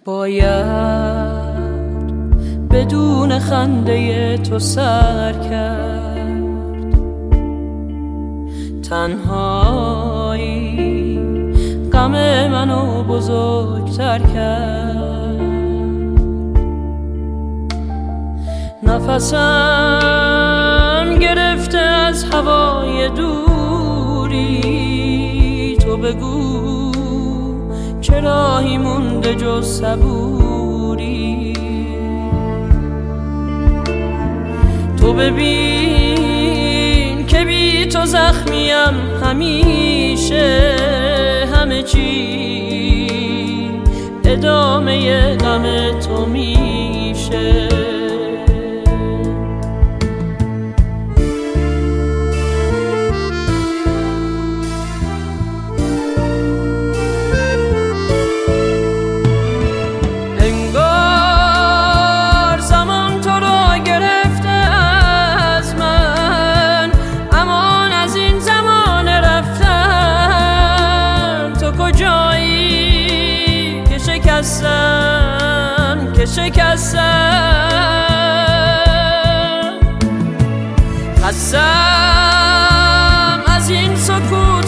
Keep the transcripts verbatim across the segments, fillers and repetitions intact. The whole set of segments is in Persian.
باید بدون خنده تو سر کرد، تنهایی غم منو بزرگتر کرد. نفسم گرفته از هوای دوری، تو بگو چه راهی مونده جز صبوری. تو ببین که بی تو زخمیم همیشه، همه چی ادامه غم تو میشه. شکستم که شکستم، خستم از این سکوت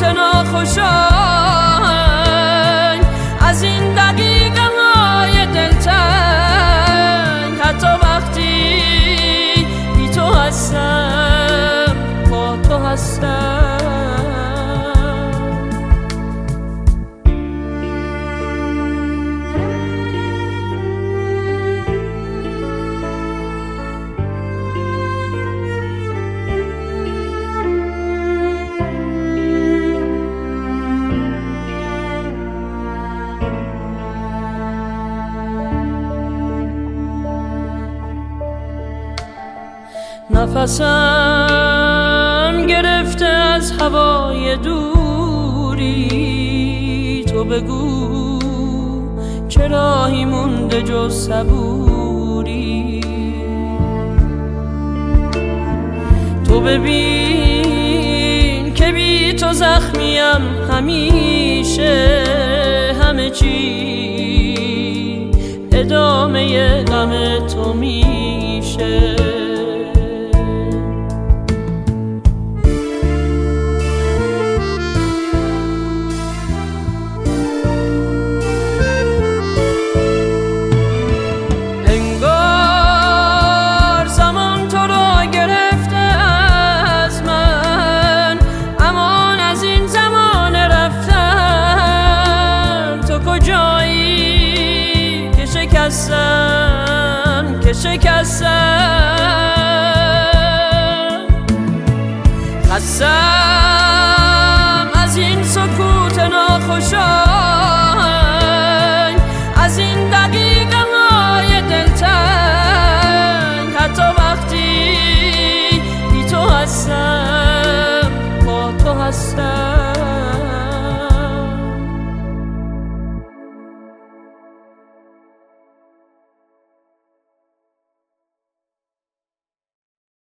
ناخوشایند، از این دقیقه های دلتنگ. حتی وقتی بی تو هستم با تو هستم. نفسم گرفته از هوای دوری، تو بگو چه راهی مونده جز صبوری. تو ببین که بی تو زخمیم همیشه، همه چی ادامه غم تو میشه. شکستم که شکستم، خستم از این سکوت ناخوشایند،